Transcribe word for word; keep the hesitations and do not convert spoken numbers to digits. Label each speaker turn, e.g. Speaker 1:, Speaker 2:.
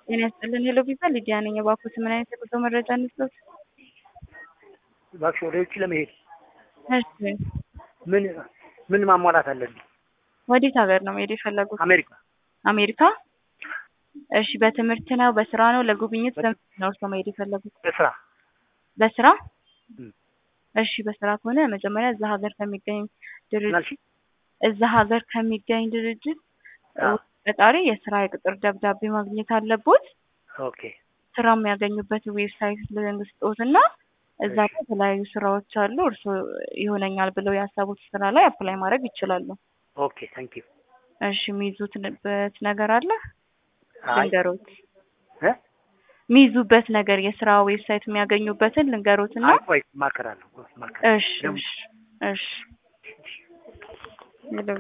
Speaker 1: ጤና ይስጥልን ሄሎ ቪዛ ሊዲያ ነኝ። እባክዎት ምን አይነት የጉዞ መረጃ እንስጥዎት?
Speaker 2: እባክሽ ወደ ውጭ ለመሄድ
Speaker 1: እሺ
Speaker 2: ምን ምን ማሟላት አለብኝ?
Speaker 1: ወዴት ሀገር ነው መሄድ የፈለጉት?
Speaker 2: አሜሪካ።
Speaker 1: አሜሪካ? እሺ በትምህርት ነው በስራ ነው ለጉብኝት ለምን ነው እርስዎ መሄድ የፈለጉት?
Speaker 2: በስራ
Speaker 1: በስራ?
Speaker 2: እም
Speaker 1: እሺ በስራ ከሆነ መጀመሪያ እዛ ሀገር ከሚገኝ ድርጅት
Speaker 2: ምናልሽ
Speaker 1: እዛ ሀገር ከሚገኝ ድርጅት
Speaker 2: አዎ
Speaker 1: ቀጣሪ የስራ የቅጥር ደብዳቤ ማግኘት አለቦት።
Speaker 2: ኦኬ
Speaker 1: ስራ የሚያገኙበት ዌብሳይት ልንገስጦትና እዛ ላይ የተለያዩ ስራዎች አሉ። እርስዎ ይሆነኛል ብለው ያሰቡት ስራ ላይ አፕላይ ማድረግ ይችላሉ።
Speaker 2: ኦኬ ታንክ ዩ።
Speaker 1: እሺ የሚይዙትበት ነገር አለ?
Speaker 2: አይ
Speaker 1: ልንገሮት
Speaker 2: እ
Speaker 1: የሚይዙበት ነገር የስራ ዌብሳይት የሚያገኙበትን ልንገሮትና
Speaker 2: አይ ቆይ ማከራለሁ ማከራ
Speaker 1: እሺ እሺ እሺ